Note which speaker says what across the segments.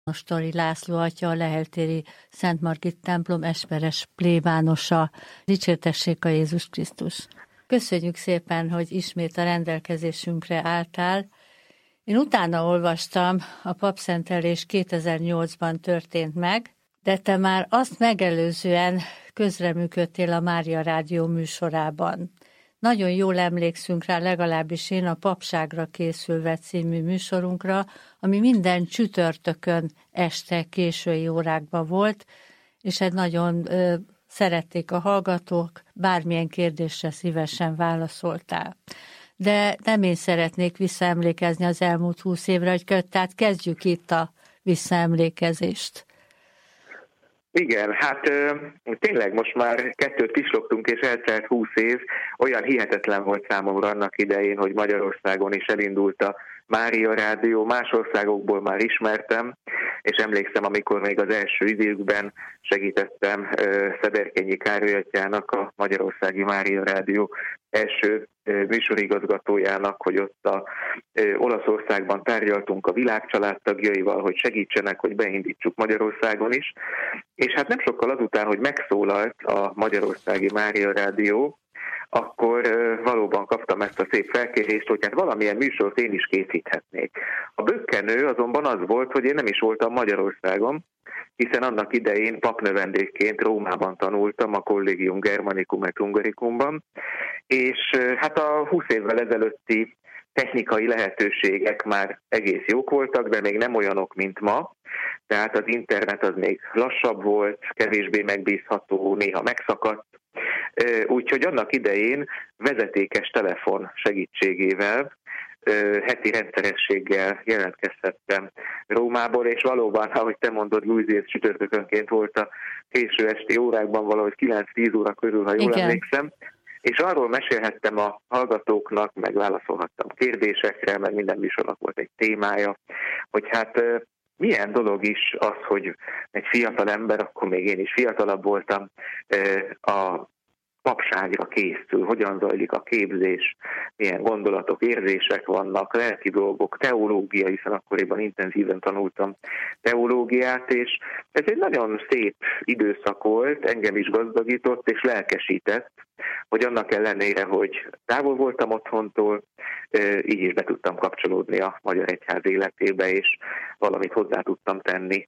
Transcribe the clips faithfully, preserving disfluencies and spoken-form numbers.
Speaker 1: Ostori László atya, a Lehel-téri Szent Margit templom esperes plébánosa. Dicsértessék a Jézus Krisztus! Köszönjük szépen, hogy ismét a rendelkezésünkre álltál. Én utána olvastam, a papszentelés kétezer-nyolcban történt meg, de te már azt megelőzően közreműködtél a Mária Rádió műsorában. Nagyon jól emlékszünk rá, legalábbis én, a Papságra készülve című műsorunkra, ami minden csütörtökön este késői órákban volt, és egy nagyon ö, szerették a hallgatók, bármilyen kérdésre szívesen válaszoltál. De nem én szeretnék visszaemlékezni az elmúlt húsz évre, hogy tehát kezdjük itt a visszaemlékezést.
Speaker 2: Igen, hát tényleg most már kettőt kislogtunk, és eltelt húsz év. Olyan hihetetlen volt számomra annak idején, hogy Magyarországon is elindult a Mária Rádió. Más országokból már ismertem, és emlékszem, amikor még az első időkben segítettem Szederkényi Károly atyának, a Magyarországi Mária Rádió első műsorigazgatójának, hogy ott a Olaszországban tárgyaltunk a világcsalád tagjaival, hogy segítsenek, hogy beindítsuk Magyarországon is. És hát nem sokkal azután, hogy megszólalt a Magyarországi Mária Rádió, akkor valóban kaptam ezt a szép felkérést, hogy hát valamilyen műsort én is készíthetnék. A bökkenő azonban az volt, hogy én nem is voltam Magyarországon, hiszen annak idején papnövendékként Rómában tanultam, a Collegium Germanicum et Hungaricumban, és hát a húsz évvel ezelőtti technikai lehetőségek már egész jók voltak, de még nem olyanok, mint ma. Tehát az internet az még lassabb volt, kevésbé megbízható, néha megszakadt. Úgyhogy annak idején vezetékes telefon segítségével, heti rendszerességgel jelentkezhettem Rómából, és valóban, ahogy te mondod, Louisiana csütörtökönként volt a késő esti órákban, valahogy kilenc-tíz óra körül, ha jól Igen. emlékszem, és arról mesélhettem a hallgatóknak, meg válaszolhattam kérdésekre, mert minden műsornak volt egy témája, hogy hát milyen dolog is az, hogy egy fiatal ember, akkor még én is fiatalabb voltam, a papságra készül, hogyan zajlik a képzés, milyen gondolatok, érzések vannak, lelki dolgok, teológia, hiszen akkoriban intenzíven tanultam teológiát, és ez egy nagyon szép időszak volt, engem is gazdagított és lelkesített, hogy annak ellenére, hogy távol voltam otthontól, így is be tudtam kapcsolódni a Magyar Egyház életébe, és valamit hozzá tudtam tenni,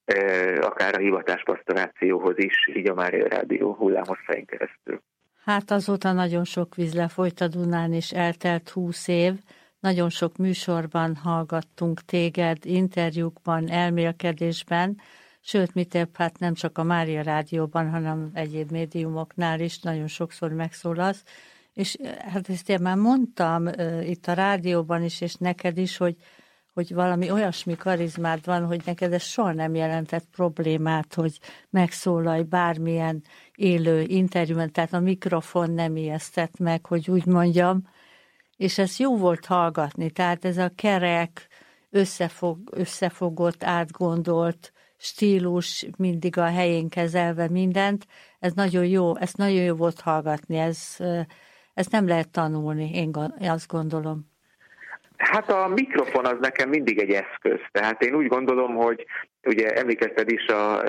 Speaker 2: akár a hivatáspastorációhoz is, így a Mária Rádió hullámhosszain keresztül.
Speaker 1: Hát azóta nagyon sok víz lefolyt a Dunán, és eltelt húsz év. Nagyon sok műsorban hallgattunk téged, interjúkban, elmélkedésben, sőt, mi több, hát nem csak a Mária Rádióban, hanem egyéb médiumoknál is nagyon sokszor megszólalsz. És hát ezt én már mondtam uh, itt a rádióban is, és neked is, hogy hogy valami olyasmi karizmád van, hogy neked ez soha nem jelentett problémát, hogy megszólalj bármilyen élő interjúban, tehát a mikrofon nem ijesztett meg, hogy úgy mondjam, és ez jó volt hallgatni, tehát ez a kerek, összefog, összefogott, átgondolt stílus, mindig a helyén kezelve mindent, ez nagyon jó, ez nagyon jó volt hallgatni, ez, ezt nem lehet tanulni, én azt gondolom.
Speaker 2: Hát a mikrofon az nekem mindig egy eszköz, tehát én úgy gondolom, hogy ugye emlékezted is a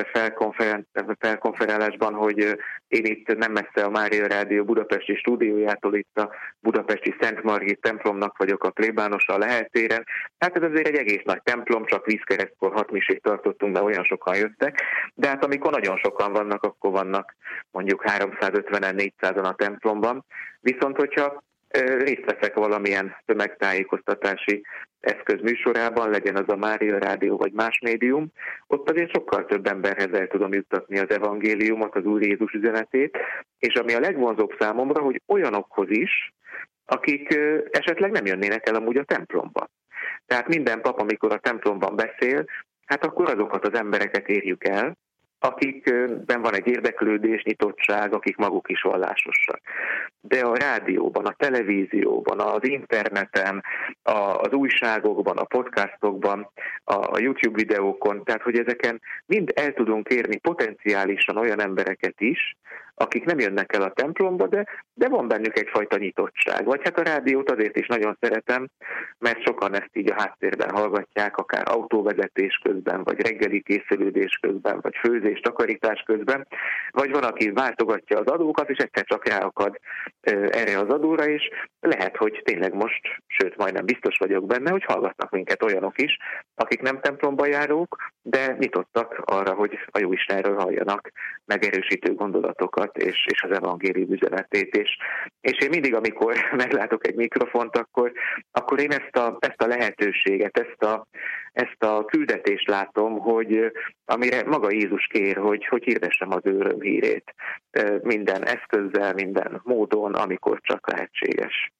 Speaker 2: felkonferálásban, hogy én itt nem messze a Mária Rádió budapesti stúdiójától, itt a budapesti Szent Margit templomnak vagyok a plébánosa a Lehel-téren. Hát ez azért egy egész nagy templom, csak vízkeresztkor hat misét tartottunk, de olyan sokan jöttek. De hát amikor nagyon sokan vannak, akkor vannak mondjuk háromszázötvenen, négyszázan a templomban. Viszont hogyha részt veszek valamilyen tömegtájékoztatási eszköz műsorában, legyen az a Mária Rádió vagy más médium, ott azért sokkal több emberhez el tudom juttatni az evangéliumot, az Úr Jézus üzenetét, és ami a legvonzóbb számomra, hogy olyanokhoz is, akik esetleg nem jönnének el amúgy a templomba. Tehát minden pap, amikor a templomban beszél, hát akkor azokat az embereket érjük el, akikben van egy érdeklődés, nyitottság, akik maguk is vallásosak. De a rádióban, a televízióban, az interneten, az újságokban, a podcastokban, a YouTube videókon, tehát hogy ezeken mind el tudunk érni potenciálisan olyan embereket is, akik nem jönnek el a templomba, de, de van bennük egyfajta nyitottság. Vagy hát a rádiót azért is nagyon szeretem, mert sokan ezt így a háttérben hallgatják, akár autóvezetés közben, vagy reggeli készülődés közben, vagy főzés, takarítás közben, vagy van, aki váltogatja az adókat, és egyszer csak ráakad erre az adóra, és lehet, hogy tényleg most, sőt, majdnem biztos vagyok benne, hogy hallgatnak minket olyanok is, akik nem templomba járók, de nyitottak arra, hogy a Jóistenről halljanak megerősítő gondolatokat, és, és az evangélium üzenetét. És, és én mindig, amikor meglátok egy mikrofont, akkor, akkor én ezt a, ezt a lehetőséget, ezt a, ezt a küldetést látom, hogy amire maga Jézus kér, hogy, hogy hirdessem az ő örömhírét minden eszközzel, minden módon, amikor csak lehetséges.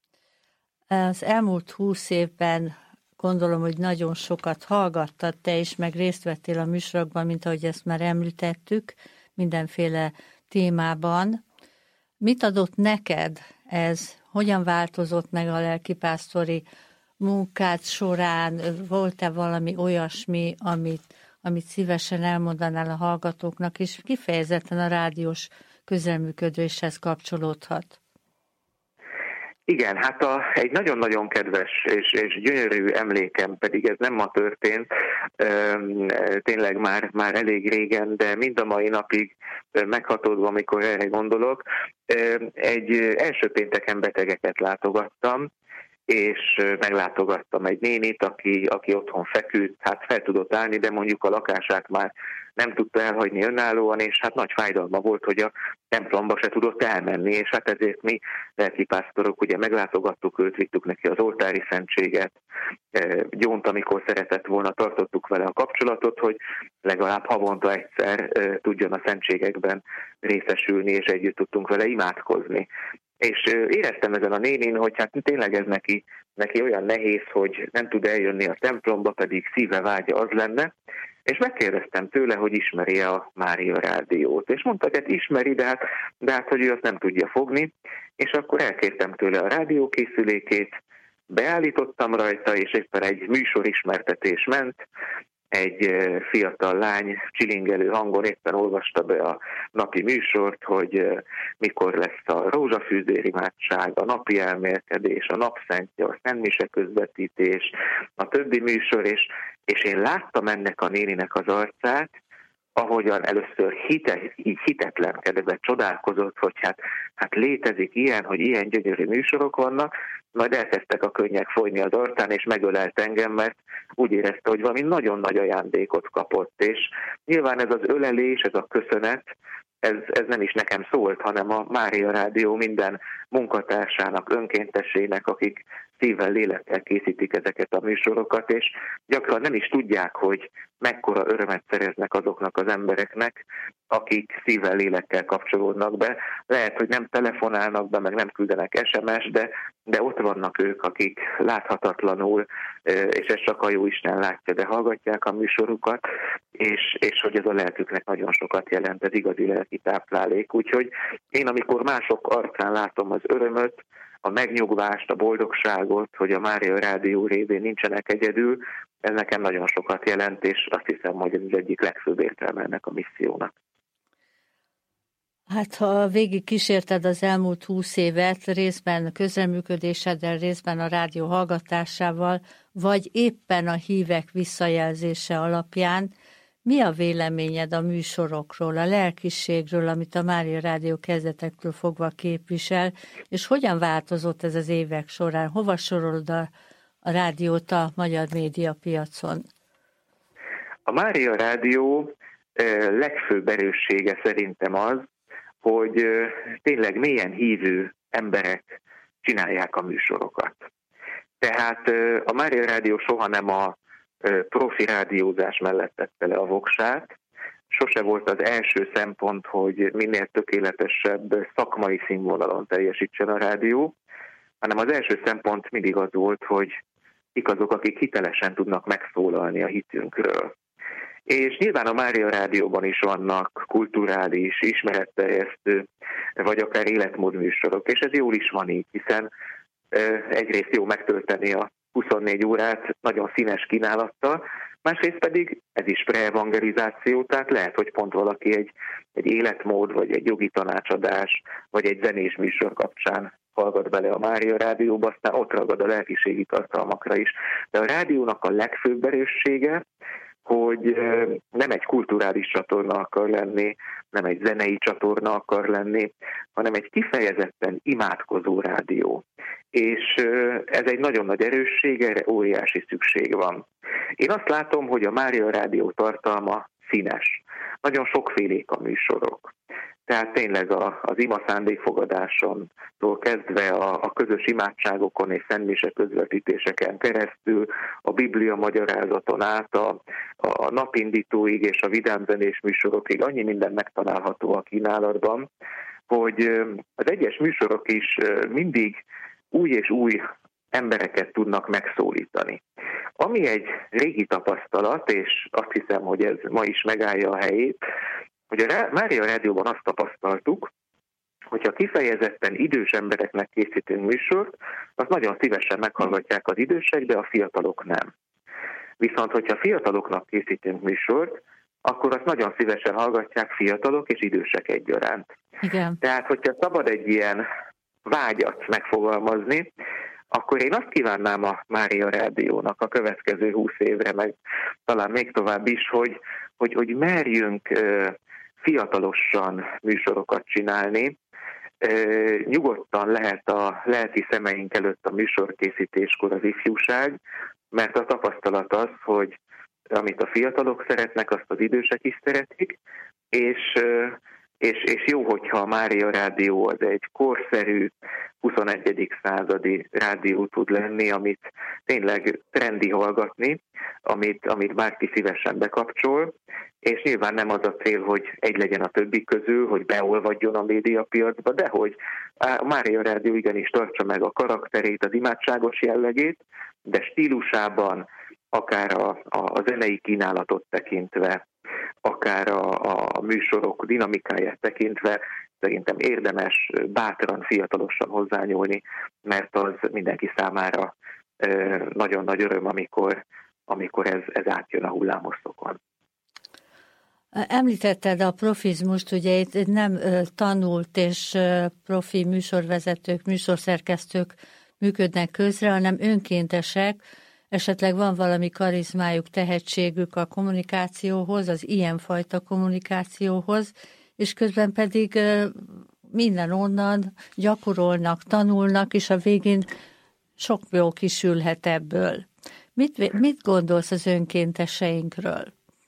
Speaker 1: Az elmúlt húsz évben gondolom, hogy nagyon sokat hallgattad te is, meg részt vettél a műsorokban, mint ahogy ezt már említettük, mindenféle témában. Mit adott neked ez? Hogyan változott meg a lelkipásztori munkád során? Volt-e valami olyasmi, amit, amit szívesen elmondanál a hallgatóknak, és kifejezetten a rádiós közelműködéshez kapcsolódhat?
Speaker 2: Igen, hát a, egy nagyon-nagyon kedves és, és gyönyörű emlékem, pedig ez nem ma történt, tényleg már, már elég régen, de mind a mai napig meghatódva, amikor erre gondolok. Egy első pénteken betegeket látogattam, és meglátogattam egy nénit, aki, aki otthon feküdt, hát fel tudott állni, de mondjuk a lakását már nem tudta elhagyni önállóan, és hát nagy fájdalma volt, hogy a templomba se tudott elmenni, és hát ezért mi lelkipásztorok ugye meglátogattuk őt, vittük neki az oltári szentséget, gyónt, amikor szeretett volna, tartottuk vele a kapcsolatot, hogy legalább havonta egyszer tudjon a szentségekben részesülni, és együtt tudtunk vele imádkozni. És éreztem ezen a nénin, hogy hát tényleg ez neki, neki olyan nehéz, hogy nem tud eljönni a templomba, pedig szíve vágya az lenne, és megkérdeztem tőle, hogy ismeri-e a Mária Rádiót. És mondta, hogy hát ismeri, de hát, de hát, hogy ő azt nem tudja fogni, és akkor elkértem tőle a rádiókészülékét, beállítottam rajta, és éppen egy műsorismertetés ment, egy fiatal lány csilingelő hangon éppen olvasta be a napi műsort, hogy mikor lesz a rózsafűzérimádság, a napi elmélkedés, a napszentje, a szentmise közvetítés, a többi műsor, és, és én láttam ennek a néninek az arcát, ahogyan először hite, így hitetlenkedve csodálkozott, hogy hát, hát létezik ilyen, hogy ilyen gyönyörű műsorok vannak, majd elkezdtek a könnyek folyni az arcán, és megölelt engem, mert úgy érezte, hogy valami nagyon nagy ajándékot kapott, és nyilván ez az ölelés, ez a köszönet, ez, ez nem is nekem szólt, hanem a Mária Rádió minden munkatársának, önkéntesének, akik szívvel, lélekkel készítik ezeket a műsorokat, és gyakran nem is tudják, hogy mekkora örömet szereznek azoknak az embereknek, akik szívvel, lélekkel kapcsolódnak be. Lehet, hogy nem telefonálnak be, meg nem küldenek es em es, de, de ott vannak ők, akik láthatatlanul, és ezt csak a Jóisten látja, de hallgatják a műsorukat, és, és hogy ez a lelküknek nagyon sokat jelent, ez igazi lelki táplálék. Úgyhogy én, amikor mások arcán látom az örömöt, a megnyugvást, a boldogságot, hogy a Mária Rádió révén nincsenek egyedül, ez nekem nagyon sokat jelent, és azt hiszem, hogy ez az egyik legfőbb értelme ennek a missziónak.
Speaker 1: Hát ha végig kísérted az elmúlt húsz évet, részben közreműködéseddel, részben a rádió hallgatásával, vagy éppen a hívek visszajelzése alapján, mi a véleményed a műsorokról, a lelkiségről, amit a Mária Rádió kezdetektől fogva képvisel, és hogyan változott ez az évek során? Hova sorolod a, a rádiót a magyar médiapiacon?
Speaker 2: A Mária Rádió legfőbb erőssége szerintem az, hogy tényleg mélyen hívő emberek csinálják a műsorokat. Tehát a Mária Rádió soha nem a profi rádiózás mellett tette le a voksát. Sose volt az első szempont, hogy minél tökéletesebb szakmai színvonalon teljesítsen a rádió, hanem az első szempont mindig az volt, hogy kik azok, akik hitelesen tudnak megszólalni a hitünkről. És nyilván a Mária Rádióban is vannak kulturális, ismeretterjesztő, vagy akár életmódműsorok, és ez jól is van így, hiszen egyrészt jó megtölteni a huszonnégy órát nagyon színes kínálattal, másrészt pedig ez is preevangelizáció, tehát lehet, hogy pont valaki egy egy életmód, vagy egy jogi tanácsadás, vagy egy zenés műsor kapcsán hallgat bele a Mária Rádióba, aztán ott ragad a lelkiségi tartalmakra is. De a rádiónak a legfőbb erőssége, hogy nem egy kulturális csatorna akar lenni, nem egy zenei csatorna akar lenni, hanem egy kifejezetten imádkozó rádió. És ez egy nagyon nagy erősség, erre óriási szükség van. Én azt látom, hogy a Mária Rádió tartalma színes. Nagyon sokfélék a műsorok. Tehát tényleg a, az ima szándékfogadásontól kezdve a, a közös imádságokon és szentmise közvetítéseken keresztül, a Biblia magyarázaton át, a, a napindítóig és a vidámzenés műsorokig annyi minden megtalálható a kínálatban, hogy az egyes műsorok is mindig új és új embereket tudnak megszólítani. Ami egy régi tapasztalat, és azt hiszem, hogy ez ma is megállja a helyét, hogy a Mária Rádióban azt tapasztaltuk, hogyha kifejezetten idős embereknek készítünk műsort, azt nagyon szívesen meghallgatják az idősek, de a fiatalok nem. Viszont, hogyha fiataloknak készítünk műsort, akkor azt nagyon szívesen hallgatják fiatalok és idősek egyaránt.
Speaker 1: Igen.
Speaker 2: Tehát, hogyha szabad egy ilyen vágyat megfogalmazni, akkor én azt kívánnám a Mária Rádiónak a következő húsz évre, meg talán még tovább is, hogy, hogy, hogy merjünk fiatalosan műsorokat csinálni. Nyugodtan lehet a lelki szemeink előtt a műsorkészítéskor az ifjúság, mert a tapasztalat az, hogy amit a fiatalok szeretnek, azt az idősek is szeretik, és, és, és jó, hogyha a Mária Rádió az egy korszerű, huszonegyedik századi rádió tud lenni, amit tényleg trendi hallgatni, amit, amit bárki szívesen bekapcsol, és nyilván nem az a cél, hogy egy legyen a többi közül, hogy beolvadjon a médiapiacba, de hogy a Mária Rádió igenis tartsa meg a karakterét, az imádságos jellegét, de stílusában, akár a, a zenei kínálatot tekintve, akár a, a műsorok dinamikáját tekintve, szerintem érdemes bátran, fiatalosan hozzányúlni, mert az mindenki számára nagyon nagy öröm, amikor, amikor ez, ez átjön a hullámoszokon.
Speaker 1: Említetted a profizmust, ugye itt nem tanult és profi műsorvezetők, műsorszerkesztők működnek közre, hanem önkéntesek, esetleg van valami karizmájuk, tehetségük a kommunikációhoz, az ilyenfajta kommunikációhoz, és közben pedig minden onnan gyakorolnak, tanulnak, és a végén sok jó kisülhet ebből. Mit, mit gondolsz az önkénteseinkről?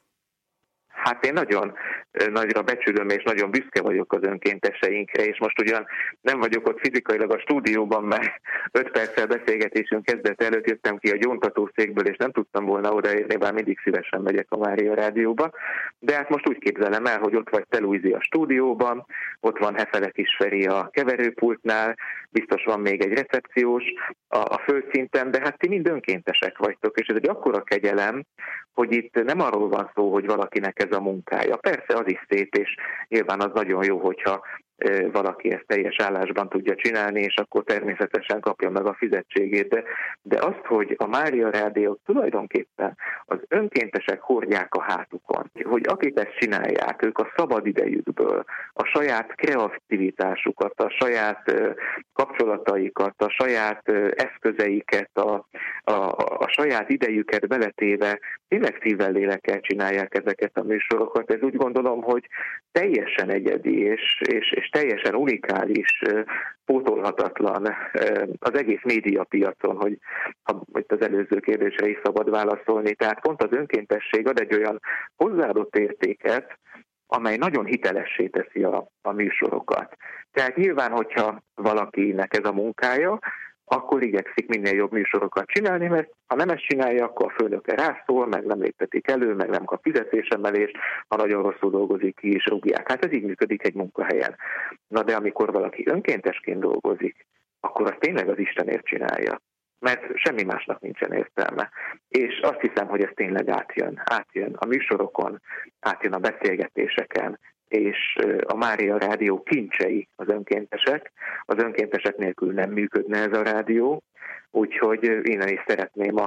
Speaker 2: Hát én nagyon nagyra becsülöm, és nagyon büszke vagyok az önkénteseinkre, és most ugyan nem vagyok ott fizikailag a stúdióban, mert öt perccel beszélgetésünk kezdet előtt jöttem ki a gyóntatószékből, és nem tudtam volna odaérni, bár mindig szívesen megyek a Mária Rádióba, de hát most úgy képzelem el, hogy ott vagy te, Luizi, a stúdióban, ott van Hefele Kis Feri a keverőpultnál, biztos van még egy recepciós a, a földszinten, de hát ti mind önkéntesek vagytok, és ez egy akkora kegyelem, hogy itt nem arról van szó, hogy valakinek ez a munkája. Persze az is szép, és nyilván az nagyon jó, hogyha valaki ezt teljes állásban tudja csinálni, és akkor természetesen kapja meg a fizetségét. De, de azt, hogy a Mária Rádió tulajdonképpen az önkéntesek hordják a hátukon, hogy akik ezt csinálják, ők a szabad idejükből, a saját kreativitásukat, a saját kapcsolataikat, a saját eszközeiket, a, a, a saját idejüket beletéve tényleg szívvel, lélekkel csinálják ezeket a műsorokat. Ez úgy gondolom, hogy teljesen egyedi, és, és, és teljesen unikális, pótolhatatlan az egész médiapiacon, hogy ha itt az előző kérdésre is szabad válaszolni. Tehát pont az önkéntesség ad egy olyan hozzáadott értéket, amely nagyon hitelessé teszi a, a műsorokat. Tehát nyilván, hogyha valakinek ez a munkája, akkor igyekszik minél jobb műsorokat csinálni, mert ha nem ezt csinálja, akkor a főnöke rászól, meg nem léptetik elő, meg nem kap fizetésemelést, ha nagyon rosszul dolgozik, ki is rúgják. Hát ez így működik egy munkahelyen. Na de amikor valaki önkéntesként dolgozik, akkor azt tényleg az Istenért csinálja. Mert semmi másnak nincsen értelme. És azt hiszem, hogy ez tényleg átjön. Átjön a műsorokon, átjön a beszélgetéseken, és a Mária Rádió kincsei az önkéntesek. Az önkéntesek nélkül nem működne ez a rádió, úgyhogy innen is szeretném a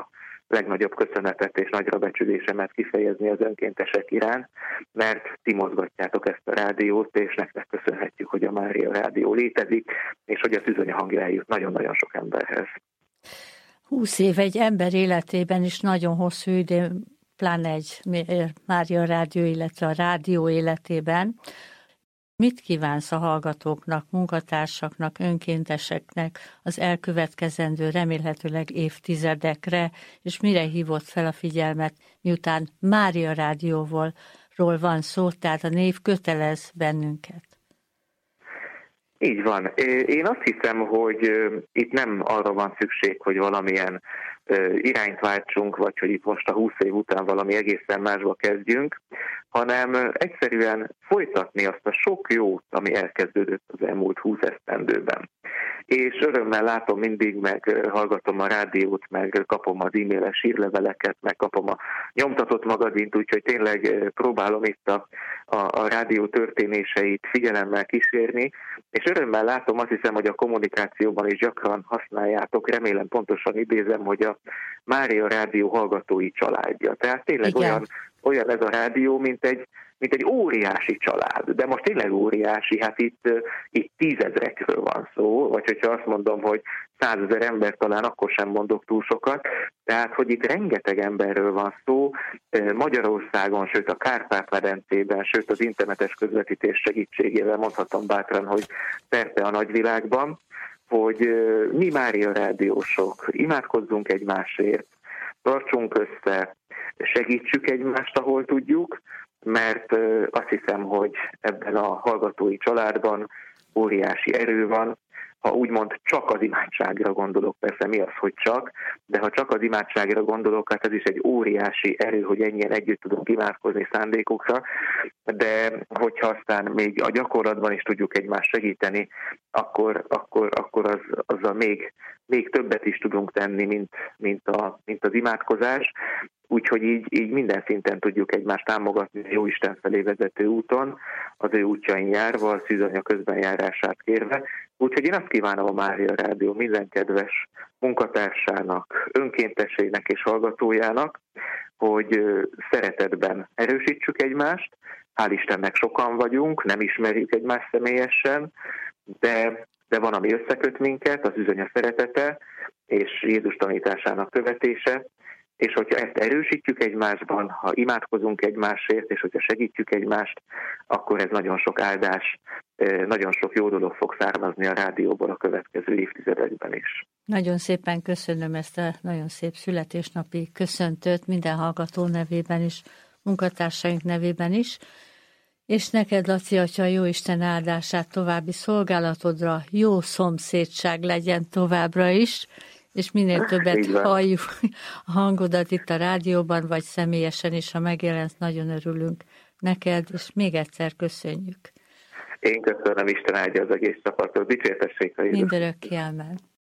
Speaker 2: legnagyobb köszönetet és nagyra becsülésemet kifejezni az önkéntesek iránt, mert ti mozgatjátok ezt a rádiót, és nektek köszönhetjük, hogy a Mária Rádió létezik, és hogy a Szűzanya hangja eljut nagyon-nagyon sok emberhez.
Speaker 1: Húsz év egy ember életében is nagyon hosszú idő, pláne egy Mária Rádió, illetve a rádió életében. Mit kívánsz a hallgatóknak, munkatársaknak, önkénteseknek az elkövetkezendő remélhetőleg évtizedekre, és mire hívott fel a figyelmet, miután Mária Rádióról van szó, tehát a név kötelez bennünket?
Speaker 2: Így van. Én azt hiszem, hogy itt nem arra van szükség, hogy valamilyen irányt váltsunk, vagy hogy itt most a húsz év után valami egészen másba kezdjünk, hanem egyszerűen folytatni azt a sok jót, ami elkezdődött az elmúlt húsz esztendőben. És örömmel látom mindig, meg hallgatom a rádiót, meg kapom az e-mailes hírleveleket, meg kapom a nyomtatott magazint, úgyhogy tényleg próbálom itt a, a, a rádió történéseit figyelemmel kísérni, és örömmel látom, azt hiszem, hogy a kommunikációban is gyakran használjátok, remélem pontosan idézem, hogy a Mária Rádió hallgatói családja. Tehát tényleg olyan, olyan ez a rádió, mint egy, mint egy óriási család. De most tényleg óriási, hát itt, itt tízezrekről van szó, vagy hogyha azt mondom, hogy százezer ember, talán akkor sem mondok túl sokat. Tehát, hogy itt rengeteg emberről van szó, Magyarországon, sőt a Kárpát-medencében, sőt az internetes közvetítés segítségével mondhatom bátran, hogy szerte a nagyvilágban, hogy mi Mária Rádiósok imádkozzunk egymásért, tartsunk össze, segítsük egymást, ahol tudjuk, mert azt hiszem, hogy ebben a hallgatói családban óriási erő van. Ha úgymond csak az imádságra gondolok, persze mi az, hogy csak, de ha csak az imádságra gondolok, hát ez is egy óriási erő, hogy ennyien együtt tudunk imádkozni szándékokra, de hogyha aztán még a gyakorlatban is tudjuk egymást segíteni, akkor, akkor, akkor az, azzal még, még többet is tudunk tenni, mint, mint, a, mint az imádkozás. Úgyhogy így, így minden szinten tudjuk egymást támogatni a Jóisten felé vezető úton, az ő útjain járva, a szűzanya közbenjárását kérve. Úgyhogy én azt kívánom a Mária Rádió minden kedves munkatársának, önkéntesének és hallgatójának, hogy szeretetben erősítsük egymást. Hál' Istennek sokan vagyunk, nem ismerjük egymást személyesen, de, de van, ami összeköt minket, az üzanya szeretete és Jézus tanításának követése. És hogyha ezt erősítjük egymásban, ha imádkozunk egymásért, és hogyha segítjük egymást, akkor ez nagyon sok áldás, nagyon sok jó dolog fog származni a rádióból a következő évtizedekben is.
Speaker 1: Nagyon szépen köszönöm ezt a nagyon szép születésnapi köszöntőt minden hallgató nevében is, munkatársaink nevében is. És neked, Laci atya, Jóisten áldását további szolgálatodra, jó szomszédság legyen továbbra is, és minél többet halljuk a hangodat itt a rádióban, vagy személyesen is, ha megjelensz, nagyon örülünk neked, és még egyszer köszönjük.
Speaker 2: Én köszönöm, Isten áldja az egész csapatot, dicsértessék a Jézus.
Speaker 1: Mindörökké, amen.